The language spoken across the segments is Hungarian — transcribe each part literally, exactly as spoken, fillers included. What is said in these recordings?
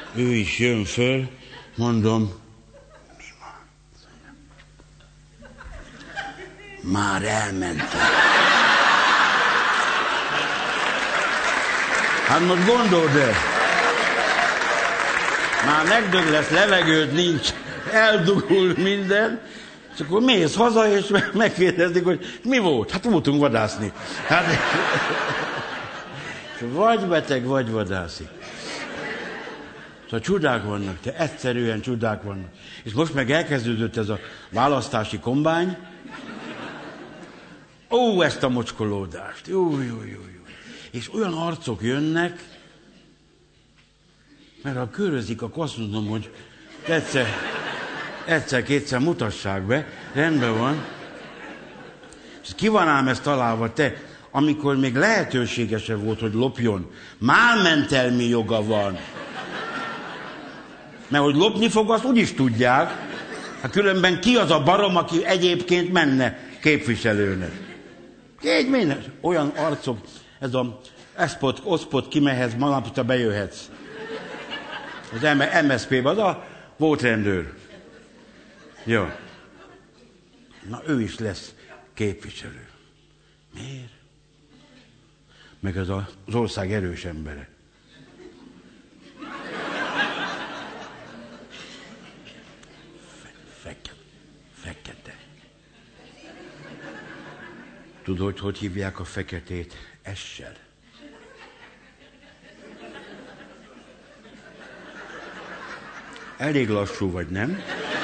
Ő is jön föl, mondom, mi van? Már elmentem. Hát most gondold el, már megdög lesz, levegőt nincs, eldugul minden, és akkor mész haza, és megkérdezdik, hogy mi volt? Hát voltunk vadászni. Hát, vagy beteg, vagy vadászik. Szóval csodák vannak, te egyszerűen csodák vannak. És most meg elkezdődött ez a választási kombány. Ó, ezt a mocskolódást. Jó, jó, jó, jó. És olyan arcok jönnek, mert ha körözik, akkor azt mondom, hogy egyszer, egyszer-kétszer mutassák be, rendben van. És ki van ám ezt találva, te, amikor még lehetősége se volt, hogy lopjon, málmentelmi joga van. Mert hogy lopni fog, azt úgyis tudják. Hát különben ki az a barom, aki egyébként menne képviselőnek? Két minden. Olyan arcok, ez a eszpot, oszpot kimehetsz, malapita bejöhetsz. Az em es zé-ben, az a volt rendőr. Jó. Na ő is lesz képviselő. Miért? Meg az a, az ország erős embere. Fekete. Fekete. Tudod, hogy hogy hívják a feketét? Essel. Elég lassú vagy, nem?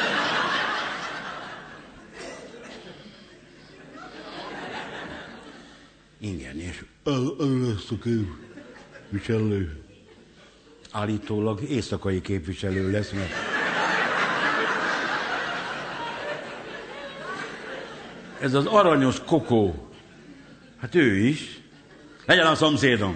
Igen, és el lesz a képviselő. Állítólag éjszakai képviselő lesz, mert... Ez az aranyos Kokó. Hát ő is. Legyen a szomszédom.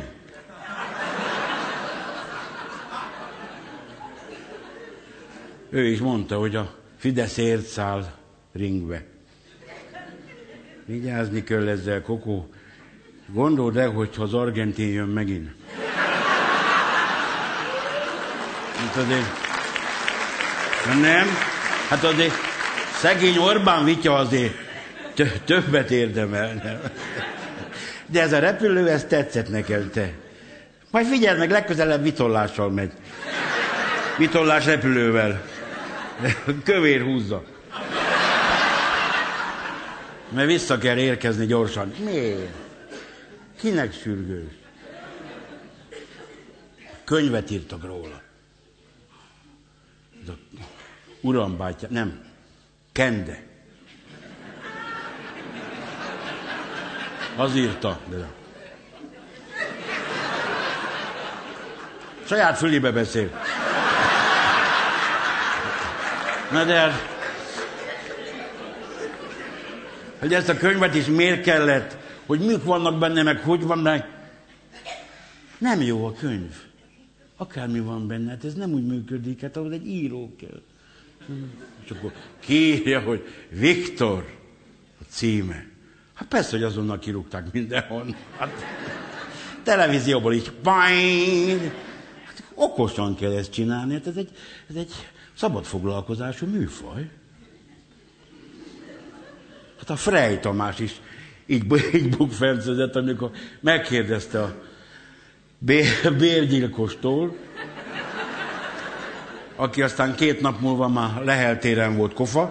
Ő is mondta, hogy a Fideszért száll ringbe. Vigyázni kell ezzel, Kokó. Gondold el, hogyha az argentin jön megint. Hát azért... Nem? Hát azért szegény Orbán Vitya azért többet érdemel. Nem? De ez a repülő, ez tetszett neked, te. Majd figyeld meg, legközelebb vitollással megy. Vitollás repülővel. Kövér húzza. Mert vissza kell érkezni gyorsan. Miért? Kinek sürgős? Könyvet írtak róla. Ez a uram bátyja, nem, Kende. Az írta. De... Saját fülébe beszél. Na de hát, hogy ezt a könyvet is miért kellett, hogy mik vannak benne, meg hogy van benne. Nem jó a könyv. Akármi van benne, hát ez nem úgy működik, hát ahhoz egy író kell. És akkor kiírja, hogy Viktor a címe. Hát persze, hogy azonnal kirúgták mindenhol. Hát, televízióból is. Hát, okosan kell ezt csinálni, hát ez egy, ez egy szabad foglalkozású műfaj. Hát a Frey Tamás is így, így bukfencezett, amikor megkérdezte a bér, bérgyilkostól, aki aztán két nap múlva már Lehel téren volt kofa.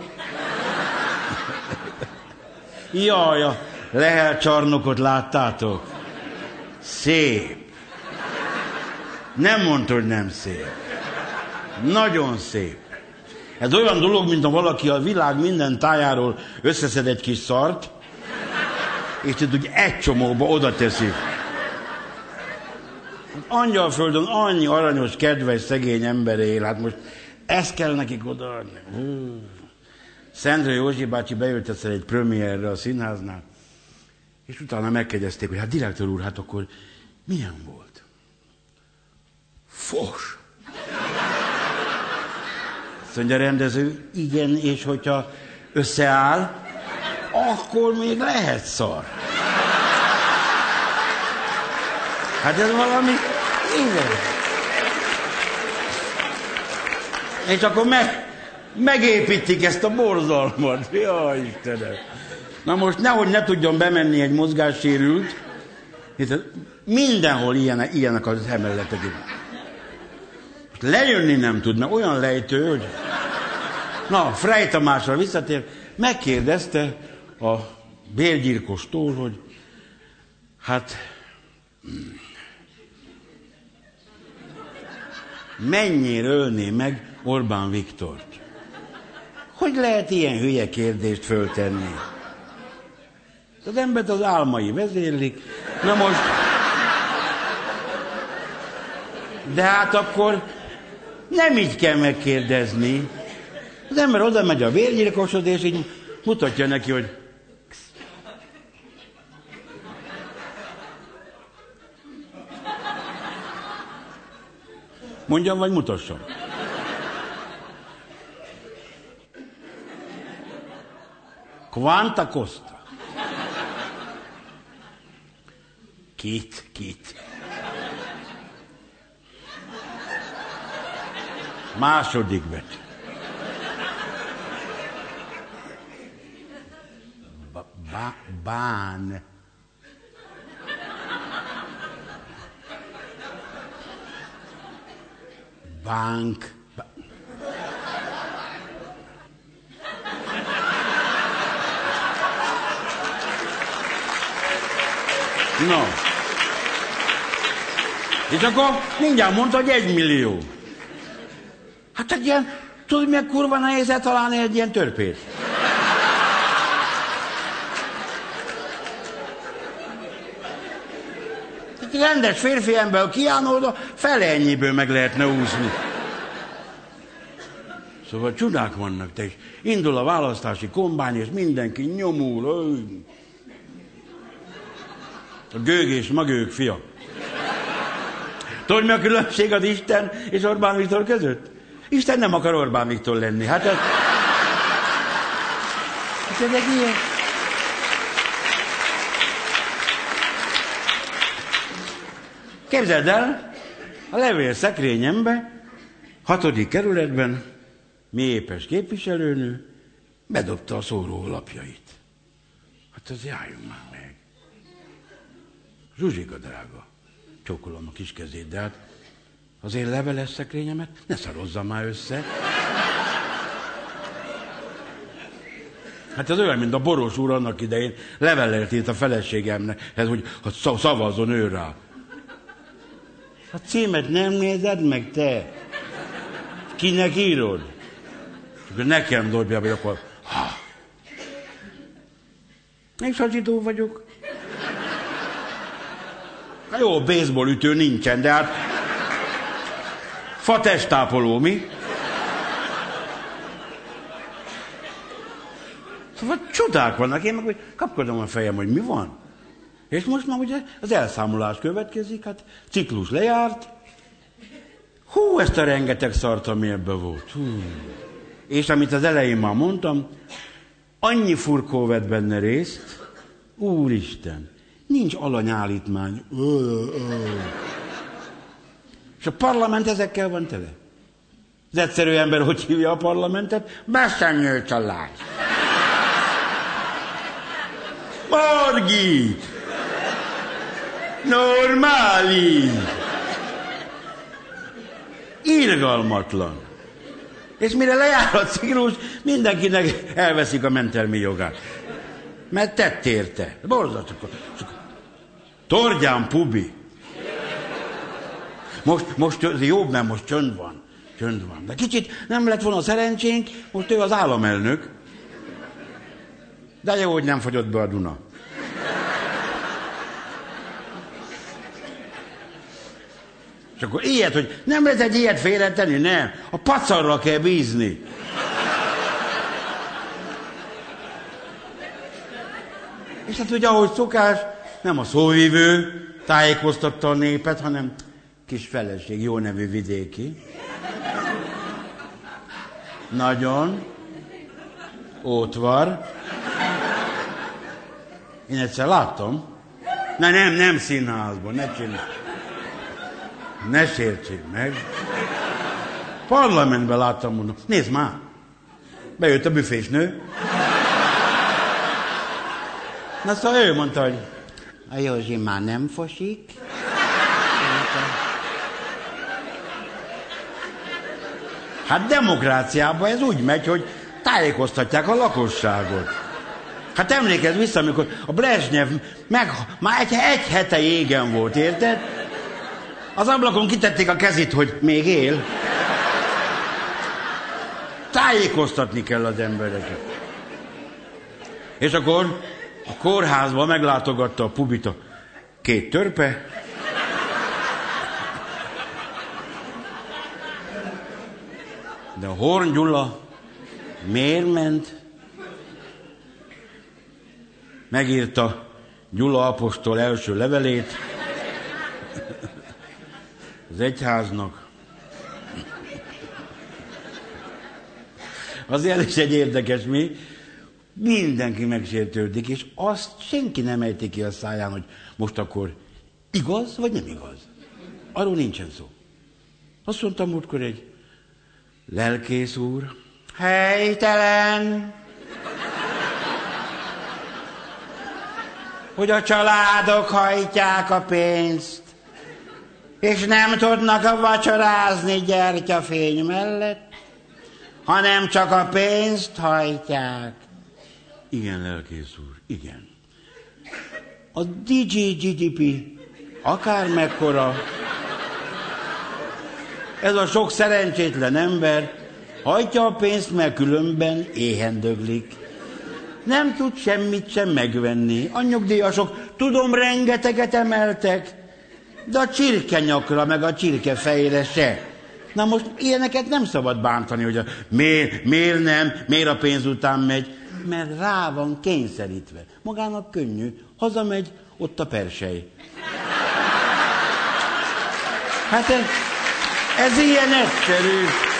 Jaj, a Lehel csarnokot láttátok? Szép. Nem mondta, hogy nem szép. Nagyon szép. Ez olyan dolog, mint ha valaki a világ minden tájáról összeszed egy kis szart, és tudod, hogy egy csomóba oda teszi. Angyalföldön annyi aranyos, kedves, szegény ember él, hát most ezt kell nekik odaadni. Szendre Józsi bácsi bejött egyszer egy premierre a színháznál, és utána megkegyezték, hogy hát direktor úr, hát akkor milyen volt? Fos. Azt mondja a rendező, igen, és hogyha összeáll, akkor még lehet szar. Hát ez valami... Igen. És akkor meg, megépítik ezt a borzalmat. Jaj, Istenem. Na most nehogy ne tudjon bemenni egy mozgássérült, hiszen mindenhol ilyenek, ilyenek az emeletek. Lejönni nem tud, mert olyan lejtő, hogy... Na, Frey Tamásra visszatér, megkérdezte a bérgyilkostól, hogy hát mennyire ölné meg Orbán Viktort? Hogy lehet ilyen hülye kérdést föltenni? Az embert az álmai vezérlik. Na most... De hát akkor nem így kell megkérdezni. Az ember oda megy a bérgyilkoshoz, és így mutatja neki, hogy mondjam, vagy mutassam? Quanta costa? Kit, kit. Második betű. Ba, ba, bán. Bank. Ba. No. És akkor mindjárt mondta, hogy egy millió. Hát egy ilyen, tudod, milyen kurva nehéz eltalálni egy ilyen törpét? Egy rendes férfi ember kiállna oda, fele ennyiből meg lehetne úszni. Szóval csodák vannak, te is. Indul a választási kombány, és mindenki nyomul. A gőg és magőg fia. Tudod, mi a különbség az Isten és Orbán Viktor között? Isten nem akar Orbán Viktor lenni. Hát ez... Hát ez egy ilyen... Képzeld el, a levél szekrényembe, hatodik kerületben, mi épes képviselőnő, bedobta a szórólapjait. Hát az járjunk már meg. Zsuzsika drága, csókolom a kis kezét, de hát az én leveles szekrényemet ne szarozzam már össze. Hát ez olyan, mint a Boros úr annak idején levelet írt a feleségemnek, ez, hogy, hogy szavazzon ő rá. A címet nem nézed meg, te? Kinek írod? Csak nekem dobja, vagy akkor... Ha. És ha zsidó vagyok. Na jó, baseball ütő nincsen, de hát... Fa testápoló, mi? Szóval csodák vannak, én meg hogy kapkodom a fejem, hogy mi van. És most már ugye az elszámolás következik, hát ciklus lejárt. Hú, ezt a rengeteg szart, ami ebben volt. Hú. És amit az elején már mondtam, annyi furkó vett benne részt, úristen, nincs alanyállítmány. Ö, ö. És a parlament ezekkel van tele. Az egyszerű ember hogy hívja a parlamentet? Bessenyő család. Margit! Normális! Irgalmatlan. És mire lejár a ciklus, mindenkinek elveszik a mentelmi jogát. Mert tett érte. Borzasztó. Tordján Pubi. Most, most jobb, mert most csönd van. Csönd van. De kicsit nem lett volna szerencsénk, most ő az államelnök. De jó, hogy nem fagyott be a Duna. És akkor ilyet, hogy nem lehet egy ilyet félretenni, nem. A pacarra kell bízni. És hát ugye, ahogy szokás, nem a szóvivő tájékoztatta a népet, hanem kis feleség, jó nevű vidéki. Nagyon. Ótvar. Én egyszer láttam. Na nem, nem színházban, ne csinálj. Ne sértsék meg. Parlamentben láttam, mondom, nézd már! Bejött a büfésnő. Na szóval ő mondta, hogy a Józsi már nem fosik. Hát demokráciában ez úgy megy, hogy tájékoztatják a lakosságot. Hát emlékezz vissza, amikor a Brezsnyev meg, már egy, egy hete égen volt, érted? Az ablakon kitették a kezét, hogy még él. Tájékoztatni kell az embereket. És akkor a kórházba meglátogatta a pubit a két törpe. De a Horn Gyula miért ment? Megírta Gyula apostol első levelét az egyháznak. Azért is egy érdekes mi, mindenki megsértődik, és azt senki nem ejti ki a száján, hogy most akkor igaz, vagy nem igaz. Arról nincsen szó. Azt mondtam múltkor egy lelkész úr, helytelen, hogy a családok hajtják a pénzt, és nem tudnak a vacsorázni gyertyafény mellett, hanem csak a pénzt hajtják. Igen, lelkész úr, igen. A dé jé gé dé pé akár mekkora, ez a sok szerencsétlen ember hajtja a pénzt, mert különben éhen döglik. Nem tud semmit sem megvenni. A nyugdíjasok, tudom, rengeteget emeltek, de a csirkenyakra meg a csirkefejre se. Na most ilyeneket nem szabad bántani, hogy a, miért, miért nem, miért a pénz után megy, mert rá van kényszerítve. Magának könnyű, hazamegy, ott a persely. Hát ez, ez ilyen egyszerű.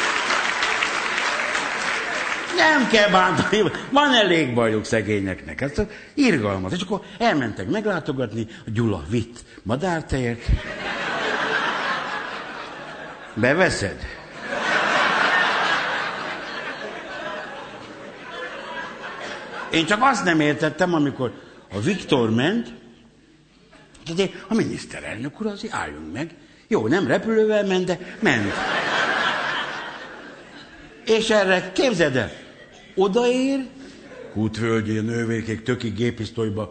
Nem kell bántani, van elég bajuk szegényeknek. Ez irgalmas. És akkor elmentek meglátogatni, a Gyula vitt madártejet. Beveszed? Én csak azt nem értettem, amikor a Viktor ment, de a miniszterelnök úr azért álljunk meg. Jó, nem repülővel ment, de ment. És erre képzeld el, odaér, Kútvölgyi nővérkék tökik géppisztolyba.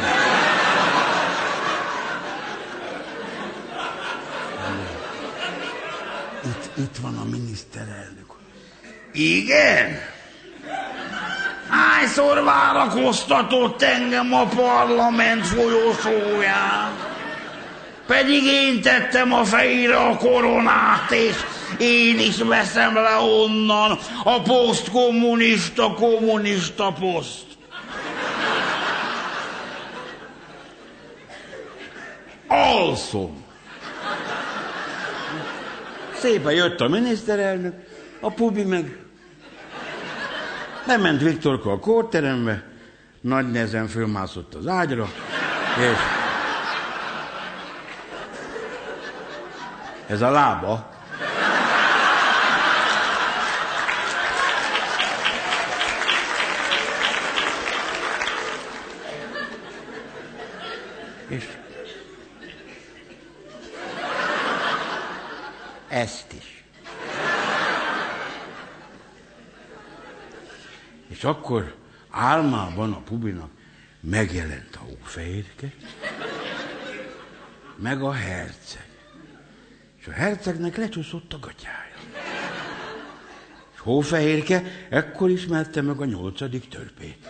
Itt, itt van a miniszterelnök. Igen? Hányszor várakoztatott engem a parlament folyosóján? Pedig én tettem a fejére a koronát, és én is veszem le onnan a posztkommunista, kommunista poszt. Alszom. Szépen jött a miniszterelnök, a pubi meg. Bement Viktorka a kórterembe, nagy nehezen fölmászott az ágyra, és ez a lába. És ezt is. És akkor álmában a pubinak megjelent a Hófehérke, meg a herceg. És a hercegnek lecsúszott a gatyája. És Hófehérke ekkor ismerte meg a nyolcadik törpét.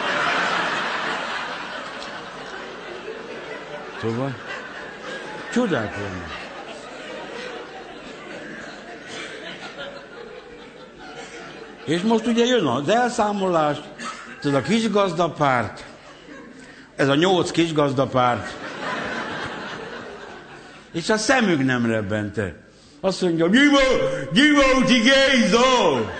Szóval csodák vannak. És most ugye jön az elszámolás, ez a kisgazdapárt, ez a nyolc kisgazdapárt, és a szemük nem rebbente. Azt mondja, Gyimóti Géza!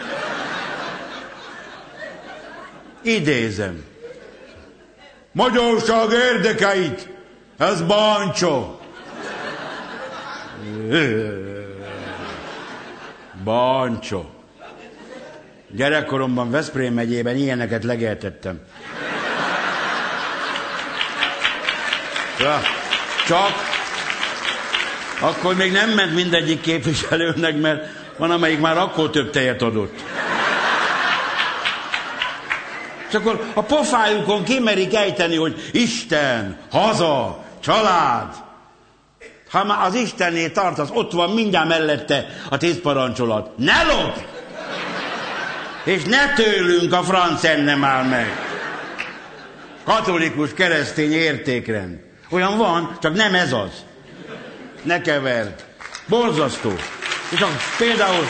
Idézem. Magyarság érdekeit, ez bántsa. Bancsó. Gyerekkoromban Veszprém megyében ilyeneket legeltettem. Ja, csak akkor még nem ment mindegyik képviselőnek, mert van, amelyik már akkor több tejet adott. És akkor a pofájukon kimerik ejteni, hogy Isten, haza, család. Ha már az Istenné tartasz, ott van mindjárt mellette a tíz parancsolat. Ne lopj! És ne tőlünk a franc ennem áll meg. Katolikus, keresztény értékrend. Olyan van, csak nem ez az. Ne keverd. Borzasztó. És akkor például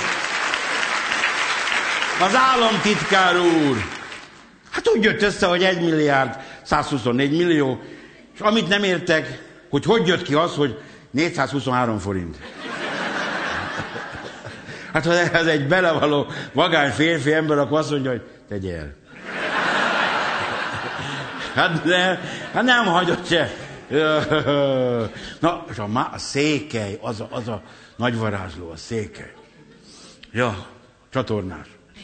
az államtitkár úr, hát úgy jött össze, hogy egy milliárd százhuszonnégy millió, és amit nem értek, hogy hogy jött ki az, hogy négyszázhuszonhárom forint. Hát ha ez egy belevaló vagány férfi ember, akkor azt mondja, hogy tegye el. Hát, ne, hát nem hagyott se. Na, és a, má, a székely, az a, az a nagy varázsló, a székely. Ja, csatornás.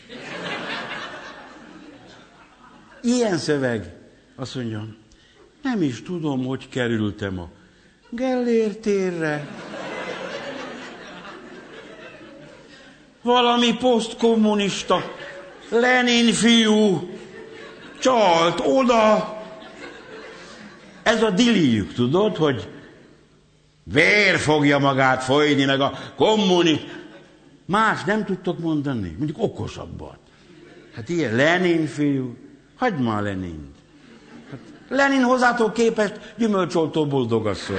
Ilyen szöveg, azt mondja, nem is tudom, hogy kerültem a Gellért térre. Valami posztkommunista Lenin fiú csalt oda. Ez a diliük, tudod, hogy vér fogja magát folyni, meg a kommuni... Más nem tudtok mondani, mondjuk okosabbat. Hát ilyen Lenin fiú, hagyd már Lenint. Hát Lenin hozzátok képest gyümölcsoltó boldogasszony.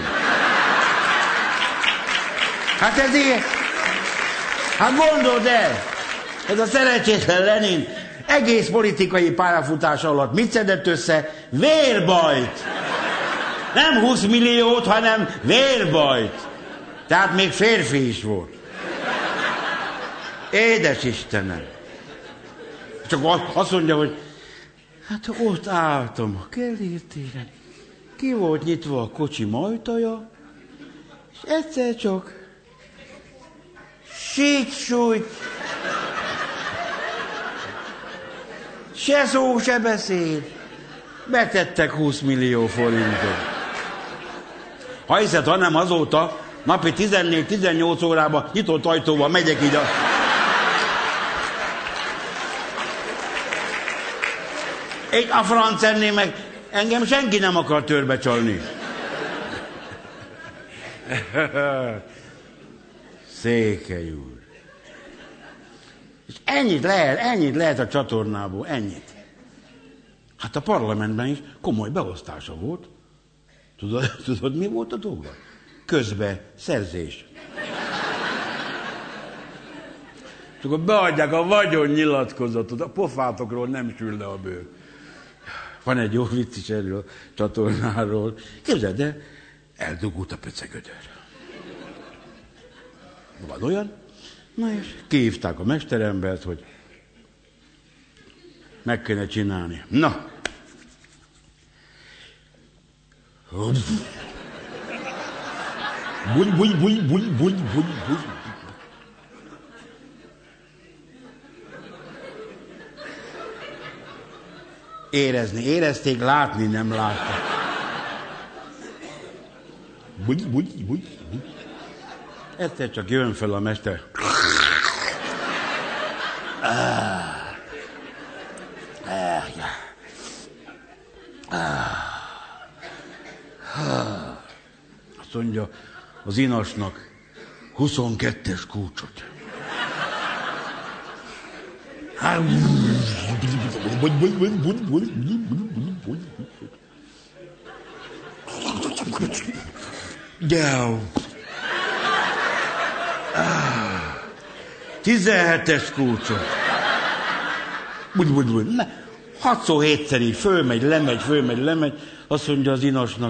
Hát ez ilyen... Hát gondold el, ez a szerencsétlen Lenin egész politikai pályafutása alatt mit szedett össze? Vérbajt! Nem húsz milliót, hanem vérbajt. Tehát még férfi is volt. Édes Istenem! Csak azt mondja, hogy hát ott álltam a Gellért téren, ki volt nyitva a kocsi ajtaja, és egyszer csak sík-sújt, se szó, se beszéd, betettek húsz millió forintot. Ha hiszed, hanem azóta napi tizennégy-tizennyolc órában nyitott ajtóval megyek így a... Egy a franc enné meg, engem senki nem akar törbe csalni. Székely úr. És ennyit lehet, ennyit lehet a csatornából, ennyit. Hát a parlamentben is komoly beosztása volt. Tudod, tudod mi volt a dolga? Közbe szerzés. És akkor beadják a vagyonnyilatkozatot, a pofátokról nem sül le a bőr. Van egy jó vicc is erről a csatornáról. Képzeld el, eldugult a pöcegödör. Van olyan? Na és kihívták a mesterembert, hogy meg kéne csinálni. Na. Buny, buny, buny, buny, buny, buny, buny. Érezni, érezték, látni nem látták. Buny, buny, buny, buny. Egyszer csak jön fel a mester. Ah. Ah, ja. Ah. Ah. Azt mondja az inasnak, huszonkettes kulcsot. tizenhetes kulcsot. Hatszor hétszer így fölmegy, lemegy, fölmegy, lemegy. Azt mondja az inasnak,